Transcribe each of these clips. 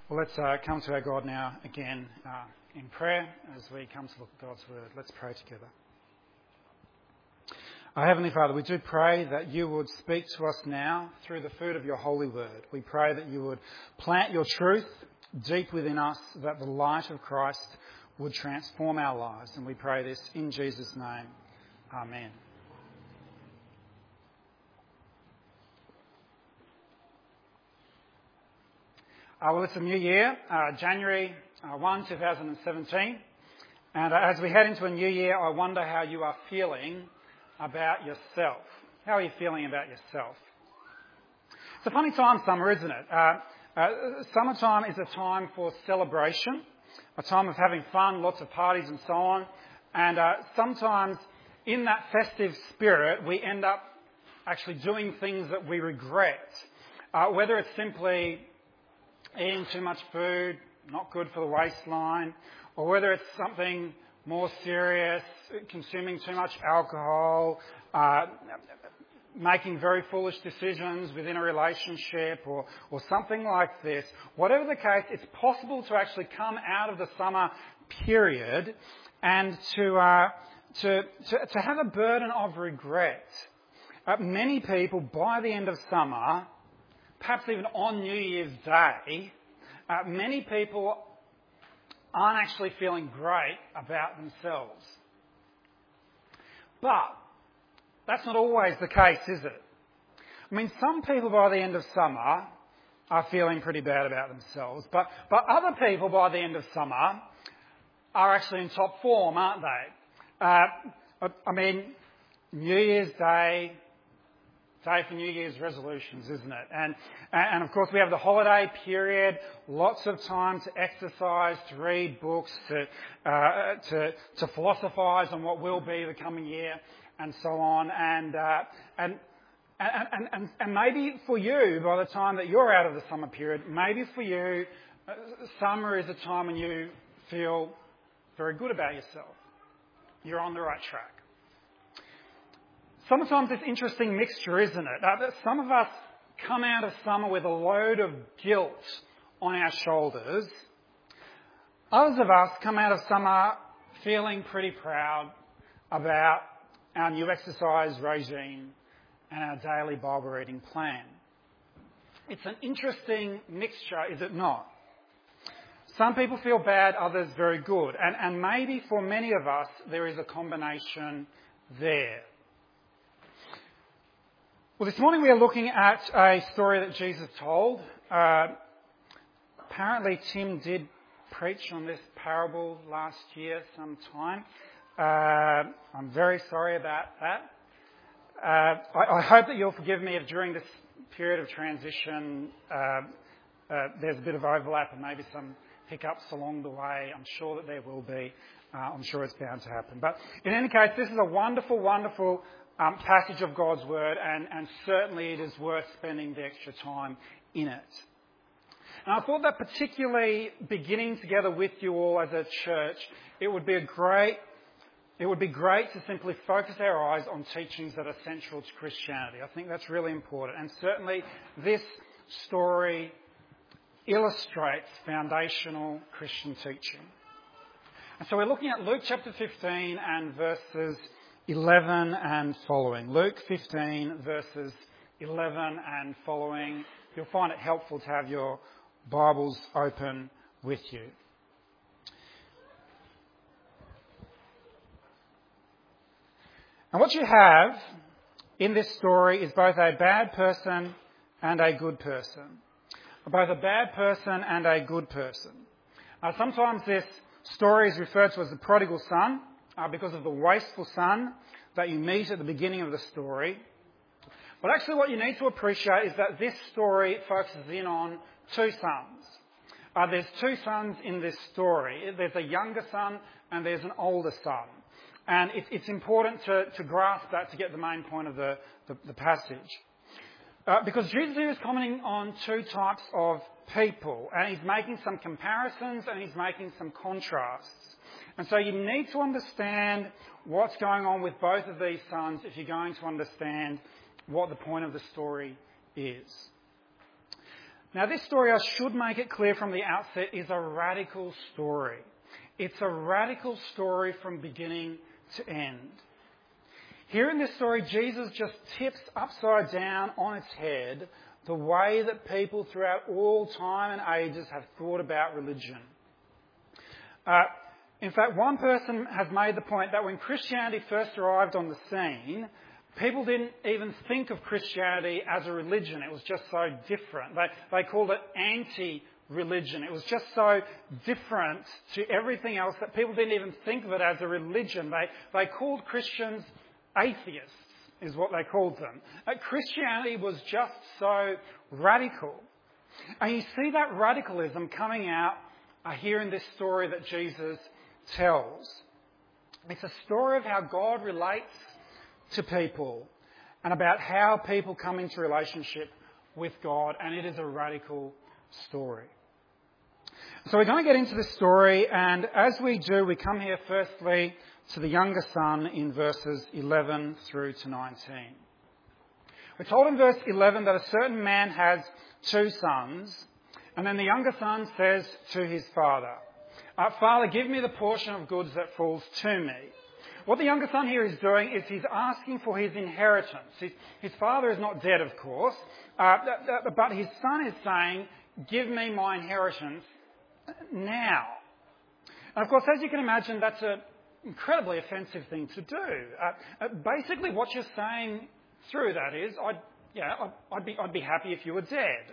Well, let's come to our God now again in prayer as we come to look at God's Word. Let's pray together. Our Heavenly Father, we do pray that you would speak to us now through the food of your holy Word. We pray that you would plant your truth deep within us, that the light of Christ would transform our lives. And we pray this in Jesus' name. Amen. Well, it's a new year, January 1, 2017. And as we head into a new year, I wonder how you are feeling about yourself. How are you feeling about yourself? It's a funny time, summer, isn't it? Summertime is a time for celebration, a time of having fun, lots of parties and so on. And sometimes in that festive spirit, we end up actually doing things that we regret. Whether it's simply eating too much food, not good for the waistline, or whether it's something more serious, consuming too much alcohol, making very foolish decisions within a relationship, or something like this. Whatever the case, it's possible to actually come out of the summer period and to have a burden of regret. Many people, by the end of summer, perhaps even on New Year's Day, many people aren't actually feeling great about themselves. But that's not always the case, is it? I mean, some people by the end of summer are feeling pretty bad about themselves, but other people by the end of summer are actually in top form, aren't they? I mean, New Year's Day for New Year's resolutions, isn't it? And of course we have the holiday period, lots of time to exercise, to read books, to philosophise on what will be the coming year, and so on. And maybe for you, by the time that you're out of the summer period, maybe for you, summer is a time when you feel very good about yourself. You're on the right track. Sometimes it's interesting mixture, isn't it? Some of us come out of summer with a load of guilt on our shoulders. Others of us come out of summer feeling pretty proud about our new exercise regime and our daily Bible reading plan. It's an interesting mixture, is it not? Some people feel bad, others very good. And maybe for many of us, there is a combination there. Well, this morning we are looking at a story that Jesus told. Apparently Tim did preach on this parable last year sometime. I'm very sorry about that. I hope that you'll forgive me if during this period of transition there's a bit of overlap and maybe some hiccups along the way. I'm sure that there will be. I'm sure it's bound to happen. But in any case, this is a wonderful, wonderful passage of God's Word, and certainly it is worth spending the extra time in it. And I thought that particularly beginning together with you all as a church, it would be great to simply focus our eyes on teachings that are central to Christianity. I think that's really important. And certainly this story illustrates foundational Christian teaching. And so we're looking at Luke chapter 15 and verses 11 and following. Luke 15 verses 11 and following. You'll find it helpful to have your Bibles open with you. And what you have in this story is both a bad person and a good person. Both a bad person and a good person. Sometimes this story is referred to as the prodigal son, because of the wasteful son that you meet at the beginning of the story. But actually what you need to appreciate is that this story focuses in on two sons. There's two sons in this story. There's a younger son and there's an older son. And it's important to grasp that to get the main point of the passage. Because Jesus is commenting on two types of people, and he's making some comparisons and he's making some contrasts. And so you need to understand what's going on with both of these sons if you're going to understand what the point of the story is. Now, this story, I should make it clear from the outset, is a radical story. It's a radical story from beginning to end. Here in this story, Jesus just tips upside down on its head the way that people throughout all time and ages have thought about religion. In fact, one person has made the point that when Christianity first arrived on the scene, people didn't even think of Christianity as a religion. It was just so different. They called it anti-religion. It was just so different to everything else that people didn't even think of it as a religion. They called Christians atheists, is what they called them. Christianity was just so radical. And you see that radicalism coming out here in this story that Jesus tells. It's a story of how God relates to people and about how people come into relationship with God, and it is a radical story. So we're going to get into this story, and as we do, we come here firstly to the younger son in verses 11 through to 19. We're told in verse 11 that a certain man has 2 sons, and then the younger son says to his father, "Father, give me the portion of goods that falls to me." What the younger son here is doing is he's asking for his inheritance. His father is not dead, of course, but his son is saying, "Give me my inheritance now." And of course, as you can imagine, that's an incredibly offensive thing to do. Basically, what you're saying through that is, I'd be happy if you were dead.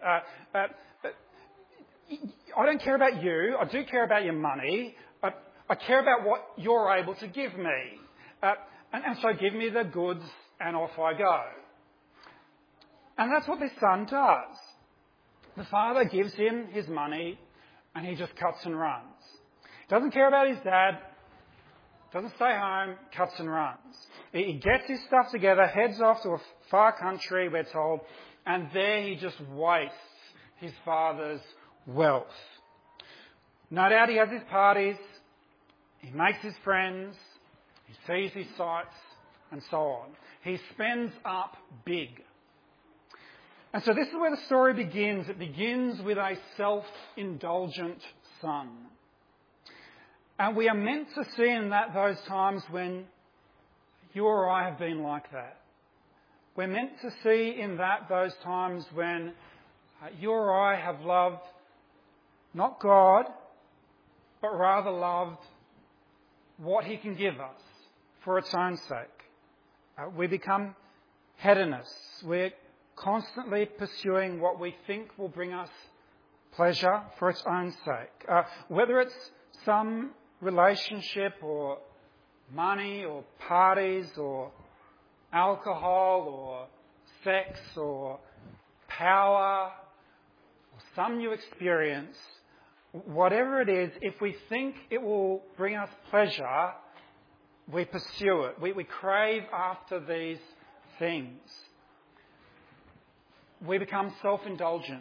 I don't care about you. I do care about your money. I care about what you're able to give me. And so give me the goods and off I go. And that's what this son does. The father gives him his money and he just cuts and runs. Doesn't care about his dad. Doesn't stay home. Cuts and runs. He gets his stuff together, heads off to a far country, we're told, and there he just wastes his father's wealth. No doubt he has his parties. He makes his friends, he sees his sights, and so on. He spends up big. And so this is where the story begins. It begins with a self-indulgent son. And we are meant to see in that those times when you or I have been like that. We're meant to see in that those times when you or I have loved not God, but rather loved what he can give us for its own sake. We become hedonists. We're constantly pursuing what we think will bring us pleasure for its own sake. Whether it's some relationship or money or parties or alcohol or sex or power or some new experience, whatever it is, if we think it will bring us pleasure, we pursue it. We crave after these things. We become self-indulgent.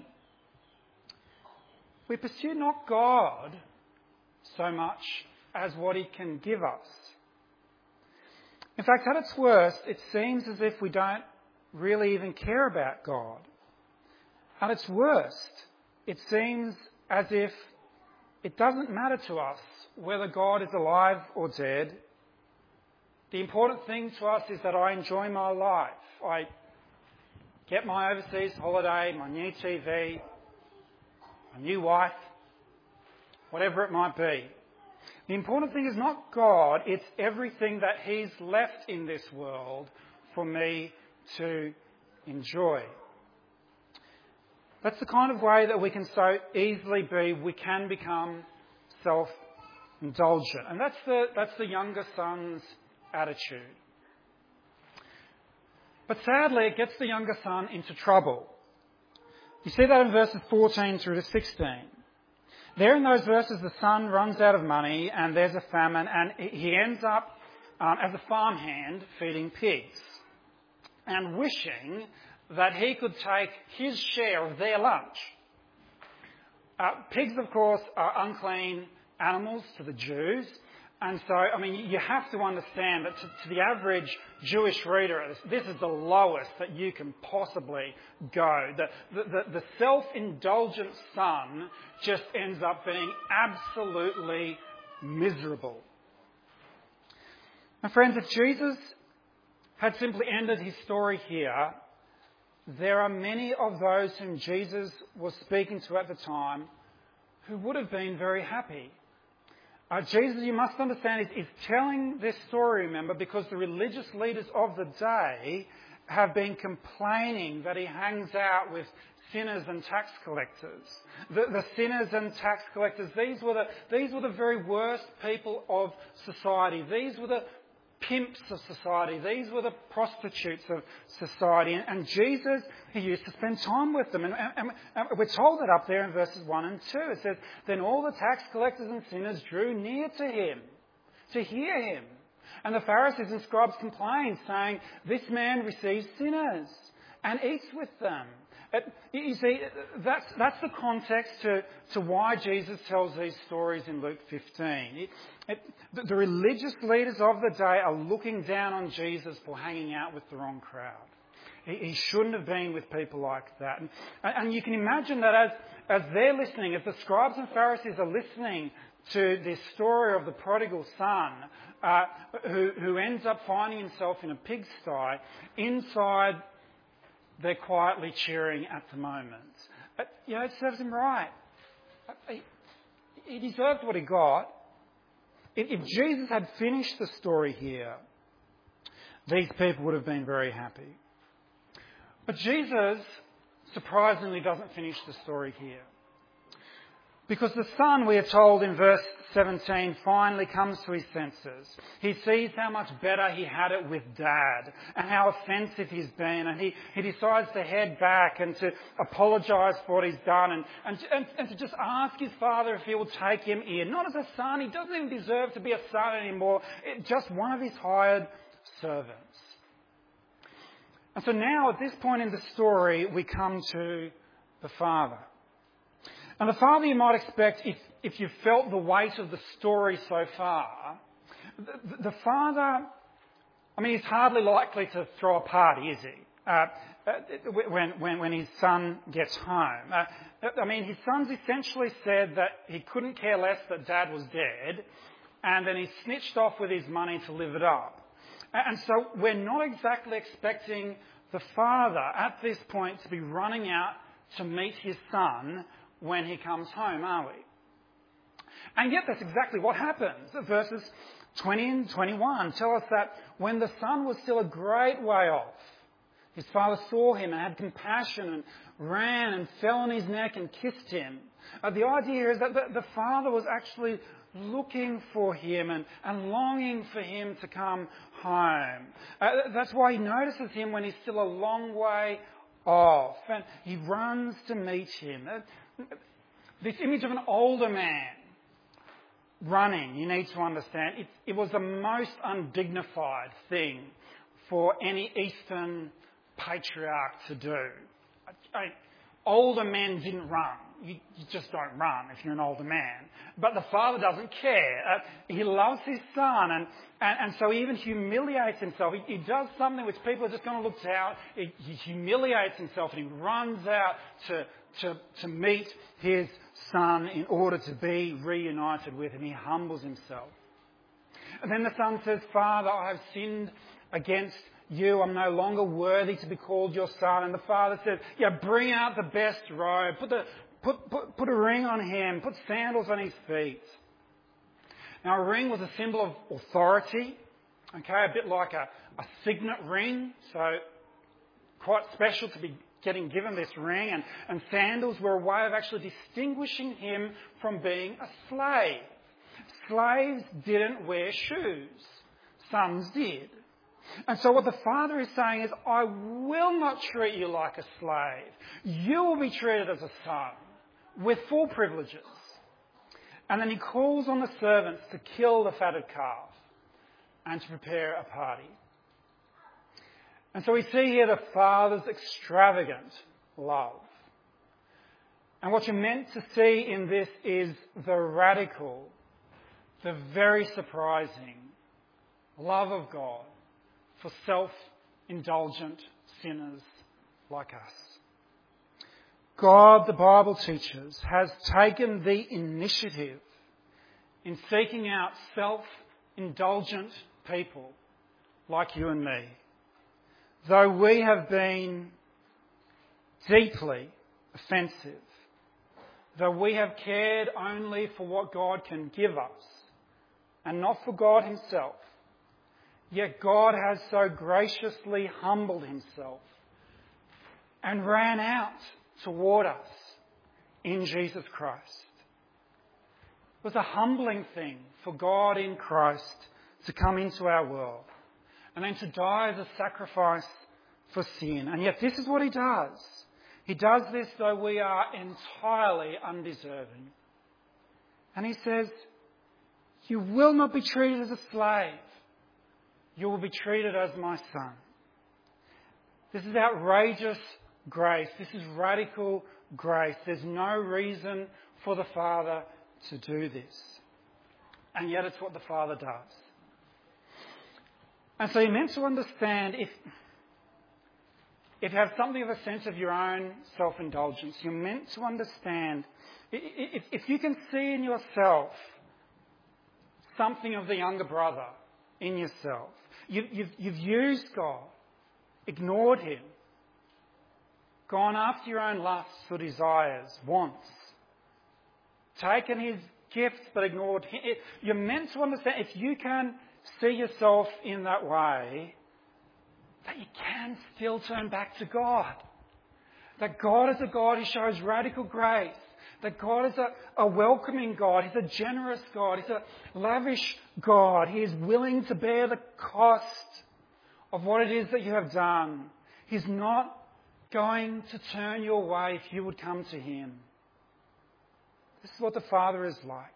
We pursue not God so much as what he can give us. In fact, at its worst, it seems as if we don't really even care about God. At its worst, it seems as if it doesn't matter to us whether God is alive or dead. The important thing to us is that I enjoy my life. I get my overseas holiday, my new TV, my new wife, whatever it might be. The important thing is not God, it's everything that he's left in this world for me to enjoy. That's the kind of way that we can so easily be. We can become self-indulgent. And that's the younger son's attitude. But sadly, it gets the younger son into trouble. You see that in verses 14 through to 16. There in those verses, the son runs out of money and there's a famine, and he ends up as a farmhand feeding pigs and wishing that he could take his share of their lunch. Pigs, of course, are unclean animals to the Jews, And so, I mean, you have to understand that to the average Jewish reader, this is the lowest that you can possibly go. The self-indulgent son just ends up being absolutely miserable. And friends, if Jesus had simply ended his story here, there are many of those whom Jesus was speaking to at the time who would have been very happy. Jesus, you must understand, is telling this story, remember, because the religious leaders of the day have been complaining that he hangs out with sinners and tax collectors. The sinners and tax collectors, these were the very worst people of society. These were the pimps of society. These were the prostitutes of society. And Jesus, he used to spend time with them. And we're told that up there in verses 1 and 2. It says, then all the tax collectors and sinners drew near to him to hear him. And the Pharisees and scribes complained, saying, this man receives sinners and eats with them. You see, that's the context to why Jesus tells these stories in Luke 15. The religious leaders of the day are looking down on Jesus for hanging out with the wrong crowd. He shouldn't have been with people like that. And you can imagine that as they're listening, as the scribes and Pharisees are listening to this story of the prodigal son, who ends up finding himself in a pigsty, inside they're quietly cheering at the moment. It serves him right. He deserved what he got. If Jesus had finished the story here, these people would have been very happy. But Jesus, surprisingly, doesn't finish the story here. Because the son, we are told in verse 17, finally comes to his senses. He sees how much better he had it with dad and how offensive he's been, and he decides to head back and to apologise for what he's done and to just ask his father if he will take him in. Not as a son, he doesn't even deserve to be a son anymore, just one of his hired servants. And so now at this point in the story we come to the father. And the father, you might expect, if you've felt the weight of the story so far, the father, I mean, he's hardly likely to throw a party, is he? When his son gets home. I mean, his son's essentially said that he couldn't care less that dad was dead, and then he snitched off with his money to live it up. And so we're not exactly expecting the father at this point to be running out to meet his son when he comes home, are we? And yet that's exactly what happens. Verses 20 and 21 tell us that when the son was still a great way off, his father saw him and had compassion and ran and fell on his neck and kissed him. The idea is that the father was actually looking for him and longing for him to come home. That's why he notices him when he's still a long way off, and he runs to meet him. This image of an older man running, you need to understand, it was the most undignified thing for any Eastern patriarch to do. Older men didn't run. You just don't run if you're an older man. But the father doesn't care. He loves his son, and so he even humiliates himself. He does something which people are just going to look down. He humiliates himself and he runs out to meet his son in order to be reunited with him. He humbles himself. And then the son says, Father, I have sinned against you. I'm no longer worthy to be called your son. And the father says, bring out the best robe. Put a ring on him. Put sandals on his feet. Now, a ring was a symbol of authority. Okay, a bit like a signet ring. So quite special to be getting given this ring. And sandals were a way of actually distinguishing him from being a slave. Slaves didn't wear shoes. Sons did. And so what the father is saying is, I will not treat you like a slave. You will be treated as a son with full privileges. And then he calls on the servants to kill the fatted calf and to prepare a party. And so we see here the father's extravagant love. And what you're meant to see in this is the radical the very surprising love of God for self-indulgent sinners like us. God, the Bible teaches, has taken the initiative in seeking out self-indulgent people like you and me. Though we have been deeply offensive, though we have cared only for what God can give us and not for God himself, yet God has so graciously humbled himself and ran out toward us in Jesus Christ. It was a humbling thing for God in Christ to come into our world and then to die as a sacrifice for sin. And yet this is what he does. He does this though we are entirely undeserving. And he says, you will not be treated as a slave. You will be treated as my son. This is outrageous grace. This is radical grace. There's no reason for the Father to do this. And yet it's what the Father does. And so you're meant to understand, if you have something of a sense of your own self-indulgence, you're meant to understand, if you can see in yourself something of the younger brother in yourself, you've used God, ignored him, gone after your own lusts or desires, wants, taken his gifts but ignored him. You're meant to understand, if you can see yourself in that way, that you can still turn back to God. That God is a God who shows radical grace. That God is a welcoming God. He's a generous God. He's a lavish God. He is willing to bear the cost of what it is that you have done. He's not going to turn you away if you would come to him. This is what the Father is like.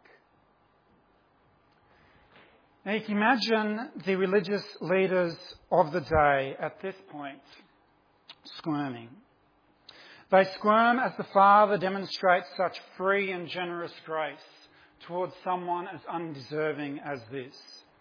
Now you can imagine the religious leaders of the day at this point squirming. They squirm as the Father demonstrates such free and generous grace towards someone as undeserving as this.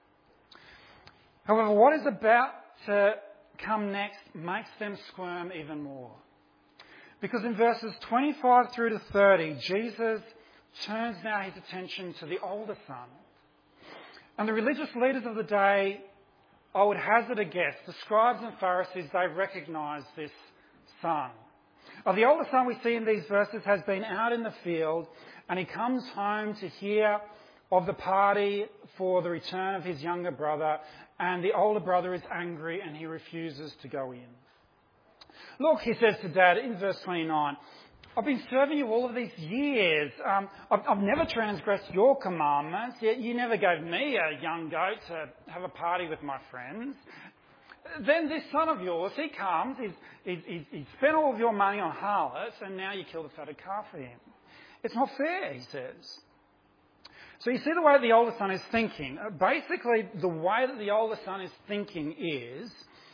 However, what is about to come next makes them squirm even more. Because in verses 25 through to 30, Jesus turns now his attention to the older son. And the religious leaders of the day, I would hazard a guess, the scribes and Pharisees, they recognise this son. The older son we see in these verses has been out in the field and he comes home to hear of the party for the return of his younger brother, and the older brother is angry and he refuses to go in. Look, he says to Dad in verse 29, I've been serving you all of these years. I've never transgressed your commandments, yet you never gave me a young goat to have a party with my friends. Then this son of yours, he comes, he's spent all of your money on harlots, and now you kill the fatted calf for him. It's not fair, he says. So you see the way the older son is thinking. Basically, the way that the older son is thinking is,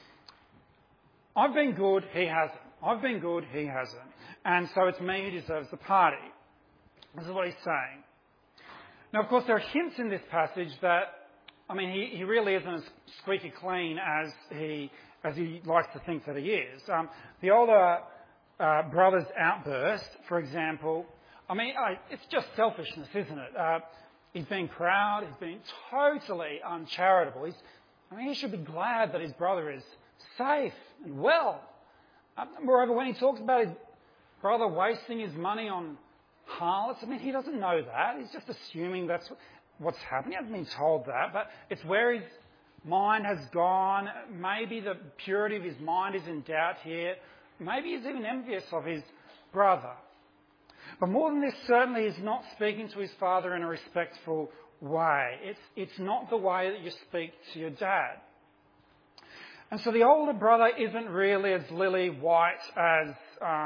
I've been good, he hasn't. I've been good, he hasn't. And so it's me who deserves the party. This is what he's saying. Now, of course, there are hints in this passage that, he really isn't as squeaky clean as he likes to think that he is. The older brother's outburst, for example, it's just selfishness, isn't it? He's been proud. He's been totally uncharitable. He should be glad that his brother is safe and well. Moreover, when he talks about his brother wasting his money on harlots, he doesn't know that. He's just assuming that's what's happening. He hasn't been told that, but it's where his mind has gone. Maybe the purity of his mind is in doubt here. Maybe he's even envious of his brother. But more than this, certainly he's not speaking to his father in a respectful way. It's not the way that you speak to your dad. And so the older brother isn't really as lily white as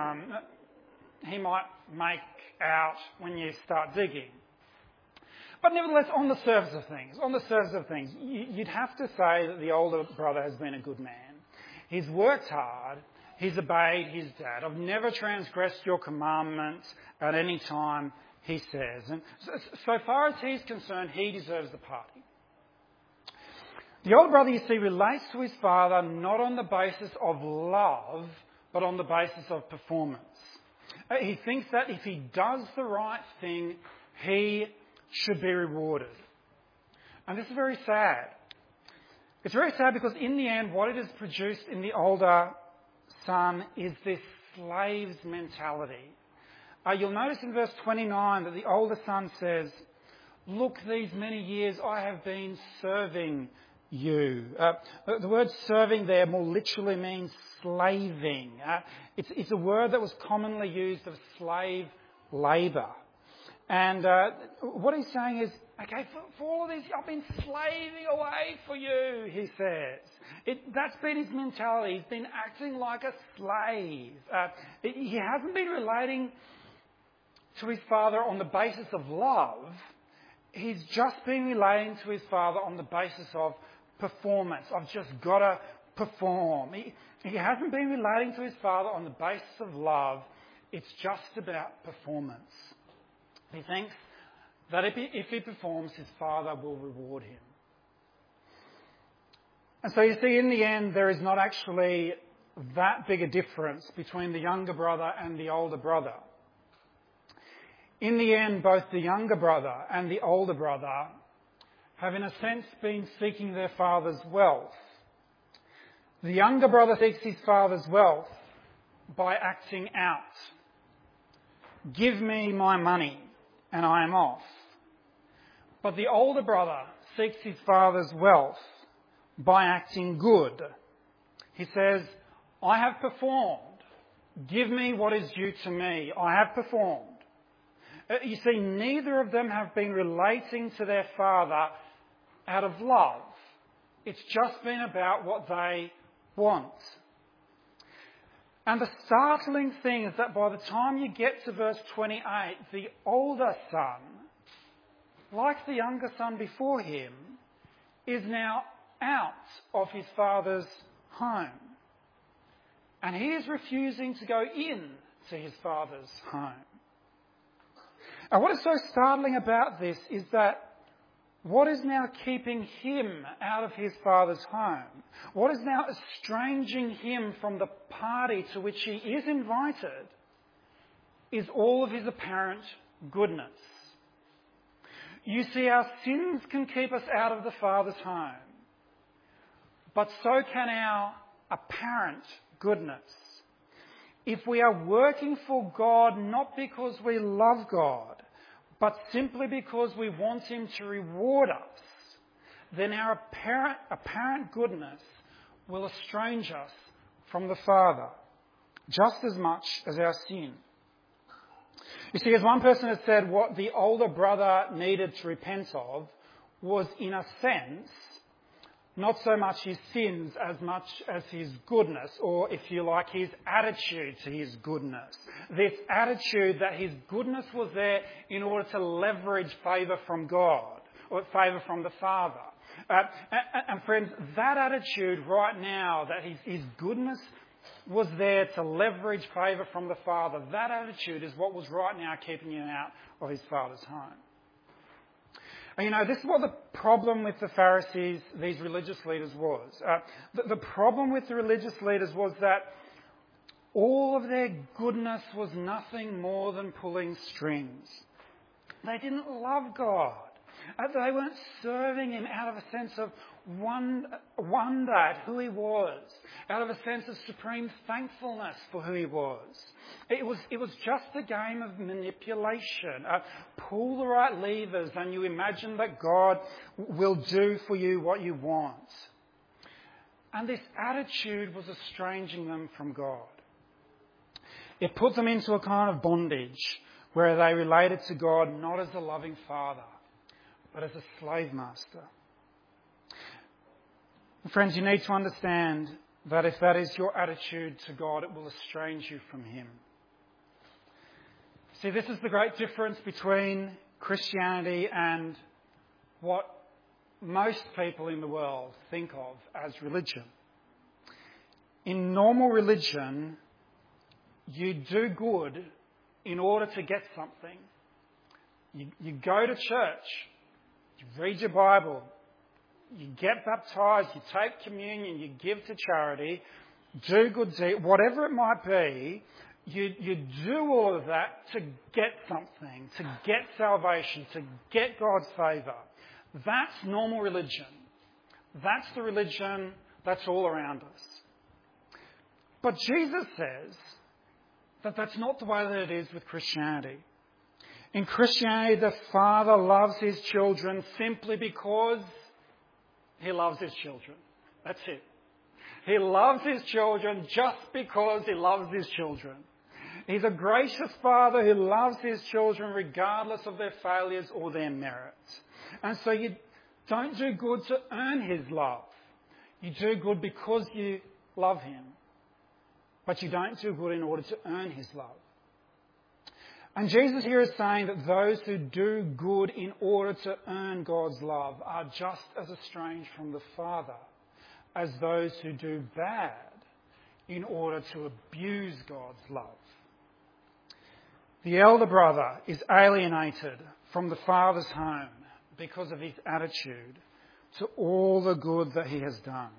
he might make out when you start digging. But nevertheless, on the surface of things, you'd have to say that the older brother has been a good man. He's worked hard. He's obeyed his dad. I've never transgressed your commandments at any time he says. And so far as he's concerned, he deserves the party. The older brother, you see, relates to his father not on the basis of love, but on the basis of performance. He thinks that if he does the right thing, he should be rewarded. And this is very sad. It's very sad because in the end, what it has produced in the older son is this slave's mentality. You'll notice in verse 29 that the older son says, "Look, these many years I have been serving you." The word serving there more literally means slaving. It's a word that was commonly used of slave labour. And what he's saying is, okay, for all of this, I've been slaving away for you, he says. That's been his mentality. He's been acting like a slave. He hasn't been relating to his father on the basis of love. He's just been relating to his father on the basis of performance. I've just got to perform. He hasn't been relating to his father on the basis of love. It's just about performance. He thinks that if he performs, his father will reward him. And so you see, in the end, there is not actually that big a difference between the younger brother and the older brother. In the end, both the younger brother and the older brother have, in a sense, been seeking their father's wealth. The younger brother seeks his father's wealth by acting out. Give me my money and I am off. But the older brother seeks his father's wealth by acting good. He says, I have performed. Give me what is due to me. I have performed. You see, neither of them have been relating to their father out of love. It's just been about what they want. And the startling thing is that by the time you get to verse 28, the older son, like the younger son before him, is now out of his father's home. And he is refusing to go in to his father's home. And what is so startling about this is that what is now keeping him out of his father's home, what is now estranging him from the party to which he is invited, is all of his apparent goodness. You see, our sins can keep us out of the Father's home, but so can our apparent goodness. If we are working for God not because we love God, but simply because we want Him to reward us, then our apparent goodness will estrange us from the Father, just as much as our sin. You see, as one person has said, what the older brother needed to repent of was, in a sense, not so much his sins as much as his goodness, or if you like, his attitude to his goodness. This attitude that his goodness was there in order to leverage favour from God, or favour from the Father. And friends, that attitude right now, that his goodness was there to leverage favour from the Father, that attitude is what was right now keeping him out of his Father's home. And you know, this is what the problem with the Pharisees, these religious leaders, was. The problem with the religious leaders was that all of their goodness was nothing more than pulling strings. They didn't love God. They weren't serving Him out of a sense of wonder at who He was, out of a sense of supreme thankfulness for who He was. It was just a game of manipulation. Pull the right levers and you imagine that God will do for you what you want. And this attitude was estranging them from God. It put them into a kind of bondage where they related to God not as a loving Father, but as a slave master. Friends, you need to understand that if that is your attitude to God, it will estrange you from Him. See, this is the great difference between Christianity and what most people in the world think of as religion. In normal religion, you do good in order to get something. You go to church, you read your Bible, you get baptised, you take communion, you give to charity, do good deeds, whatever it might be, you do all of that to get something, to get salvation, to get God's favour. That's normal religion. That's the religion that's all around us. But Jesus says that that's not the way that it is with Christianity. In Christianity, the Father loves his children simply because he loves his children. That's it. He loves his children just because he loves his children. He's a gracious Father who loves his children regardless of their failures or their merits. And so you don't do good to earn his love. You do good because you love him. But you don't do good in order to earn his love. And Jesus here is saying that those who do good in order to earn God's love are just as estranged from the Father as those who do bad in order to abuse God's love. The elder brother is alienated from the Father's home because of his attitude to all the good that he has done.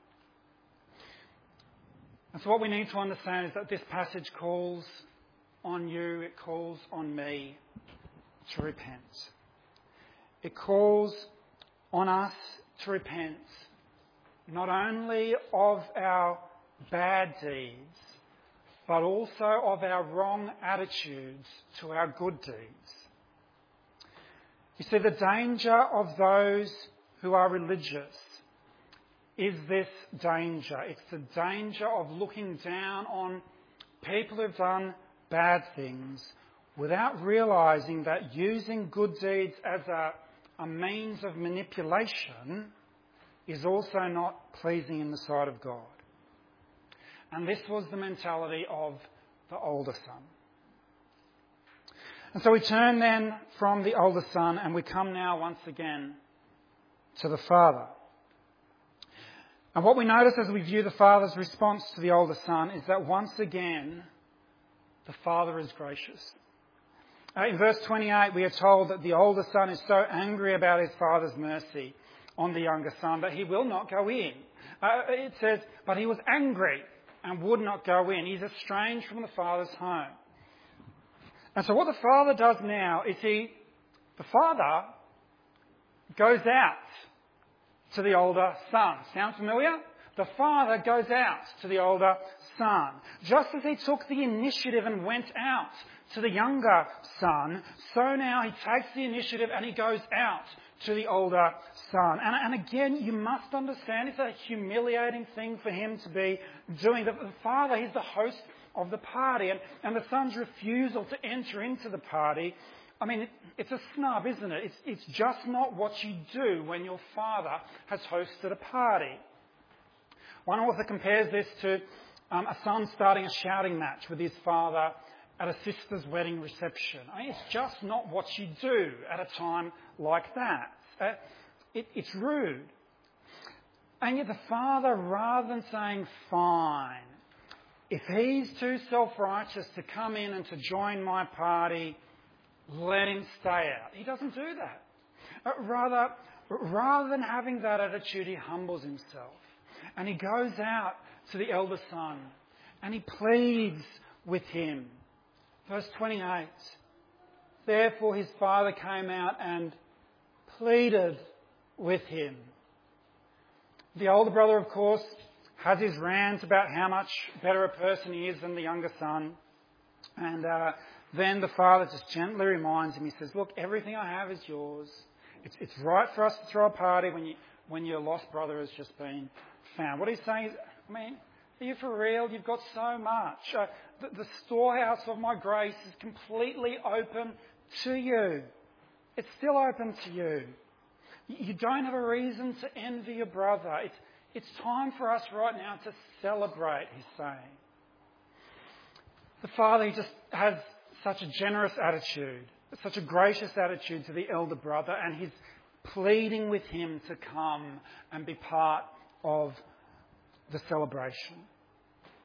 And so what we need to understand is that this passage calls on you, it calls on me to repent. It calls on us to repent not only of our bad deeds, but also of our wrong attitudes to our good deeds. You see, the danger of those who are religious is this danger. It's the danger of looking down on people who've done bad things without realising that using good deeds as a means of manipulation is also not pleasing in the sight of God. And this was the mentality of the older son. And so we turn then from the older son and we come now once again to the father. And what we notice as we view the father's response to the older son is that once again the father is gracious. In verse 28 we are told that the older son is so angry about his father's mercy on the younger son that he will not go in. It says, but he was angry and would not go in. He's estranged from the father's home. And so what the father does now is the father goes out to the older son. Sound familiar? The father goes out to the older son. Just as he took the initiative and went out to the younger son, so now he takes the initiative and he goes out to the older son. And again, you must understand it's a humiliating thing for him to be doing. The father, he's the host of the party, and the son's refusal to enter into the party, I mean, it's a snub, isn't it? It's just not what you do when your father has hosted a party. One author compares this to a son starting a shouting match with his father at a sister's wedding reception. I mean, it's just not what you do at a time like that. It's rude. And yet the father, rather than saying, fine, if he's too self-righteous to come in and to join my party, let him stay out. He doesn't do that. Rather than having that attitude, he humbles himself. And he goes out to the elder son and he pleads with him. Verse 28, therefore his father came out and pleaded with him. The older brother, of course, has his rant about how much better a person he is than the younger son. And then the father just gently reminds him, he says, look, everything I have is yours. It's right for us to throw a party when your lost brother has just been found. What he's saying is, I mean, are you for real? You've got so much. The storehouse of my grace is completely open to you. It's still open to you. You don't have a reason to envy your brother. It's time for us right now to celebrate, he's saying. The father, he just has such a generous attitude, such a gracious attitude to the elder brother, and he's pleading with him to come and be part of the celebration.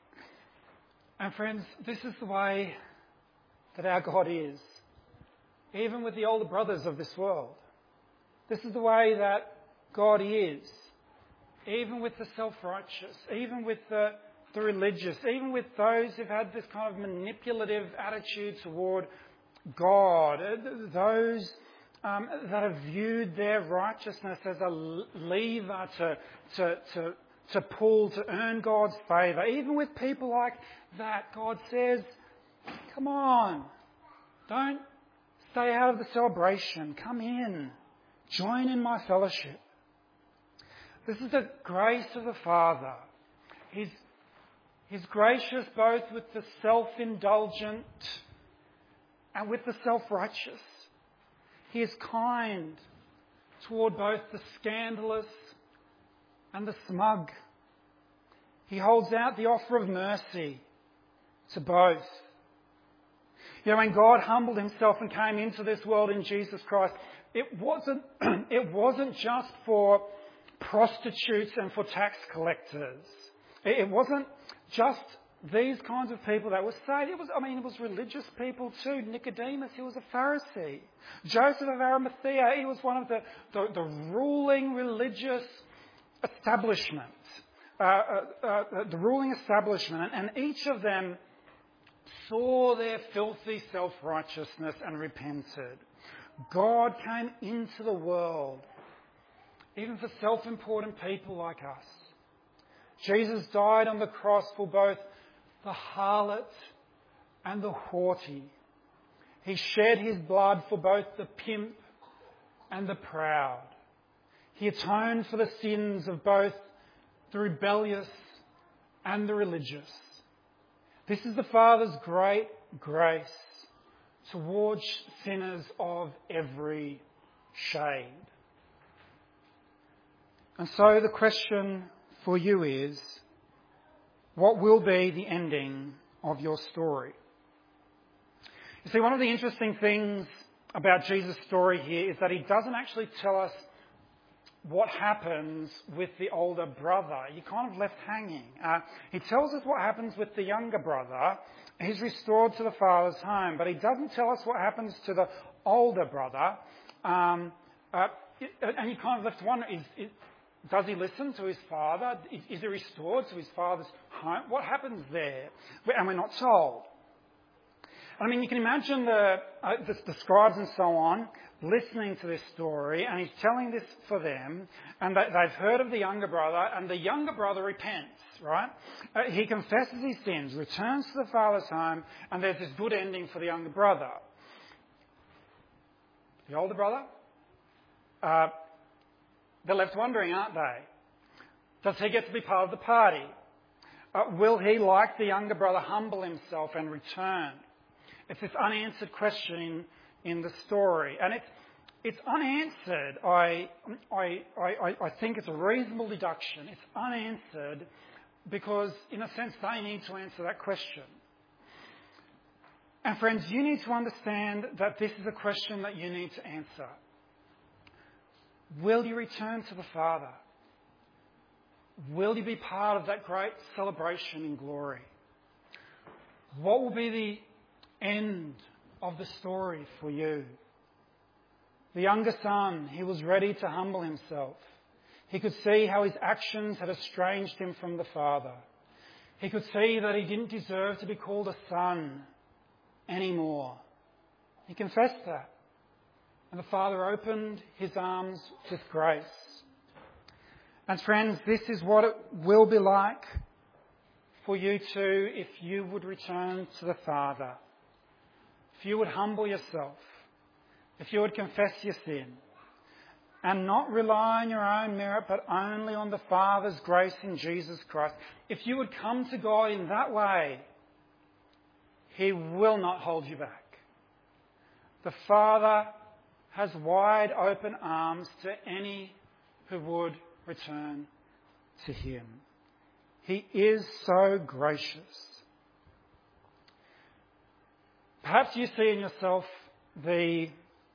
And friends, this is the way that our God is. even with the older brothers of this world. This is the way that God is, even with the self-righteous, even with the religious, even with those who've had this kind of manipulative attitude toward God, those that have viewed their righteousness as a lever to pull to earn God's favour. Even with people like that, God says, come on, don't stay out of the celebration. Come in. Join in my fellowship. This is the grace of the Father. He's gracious both with the self-indulgent and with the self-righteous. He is kind toward both the scandalous and the smug. He holds out the offer of mercy to both. You know, when God humbled himself and came into this world in Jesus Christ, it wasn't just for prostitutes and for tax collectors. It wasn't just these kinds of people that were saved. It was religious people too. Nicodemus, he was a Pharisee. Joseph of Arimathea, he was one of the ruling religious establishment. The ruling establishment. And each of them saw their filthy self-righteousness and repented. God came into the world, even for self-important people like us. Jesus died on the cross for both the harlot and the haughty. He shed his blood for both the pimp and the proud. He atoned for the sins of both the rebellious and the religious. This is the Father's great grace towards sinners of every shade. And so the question for you is, what will be the ending of your story? You see, one of the interesting things about Jesus' story here is that he doesn't actually tell us what happens with the older brother. You're kind of left hanging. He tells us what happens with the younger brother. He's restored to the father's home, but he doesn't tell us what happens to the older brother. And you're kind of left wondering, does he listen to his father? Is he restored to his father's home? What happens there? And we're not told. I mean, you can imagine the scribes and so on listening to this story, and he's telling this for them, and they've heard of the younger brother, and the younger brother repents, right? He confesses his sins, returns to the father's home, and there's this good ending for the younger brother. The older brother? They're left wondering, aren't they? Does he get to be part of the party? Will he, like the younger brother, humble himself and return? It's this unanswered question in the story. And it's unanswered. I think it's a reasonable deduction. It's unanswered because, in a sense, they need to answer that question. And friends, you need to understand that this is a question that you need to answer. Will you return to the Father? Will you be part of that great celebration in glory? What will be the end of the story for you? The younger son, he was ready to humble himself. He could see how his actions had estranged him from the Father. He could see that he didn't deserve to be called a son anymore. He confessed that. And the Father opened his arms with grace. And friends, this is what it will be like for you too if you would return to the Father. If you would humble yourself. If you would confess your sin. And not rely on your own merit, but only on the Father's grace in Jesus Christ. If you would come to God in that way, he will not hold you back. The Father has wide open arms to any who would return to him. He is so gracious. Perhaps you see in yourself the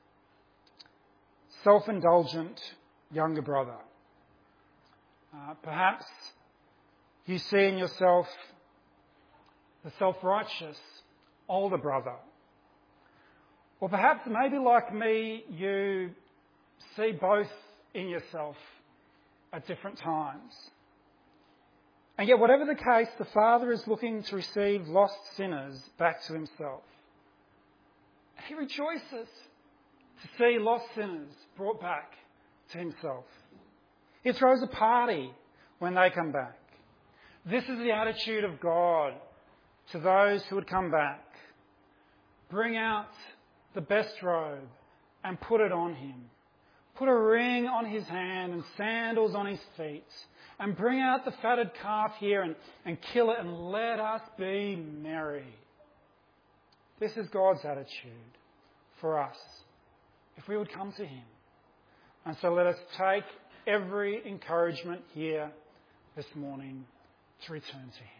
self-indulgent younger brother. Perhaps you see in yourself the self-righteous older brother. Or perhaps maybe like me, you see both in yourself at different times. And yet, whatever the case, the Father is looking to receive lost sinners back to himself. He rejoices to see lost sinners brought back to himself. He throws a party when they come back. This is the attitude of God to those who would come back. Bring out the best robe and put it on him. Put a ring on his hand and sandals on his feet. And bring out the fatted calf here and kill it, and let us be merry. This is God's attitude for us, if we would come to him. And so let us take every encouragement here this morning to return to him.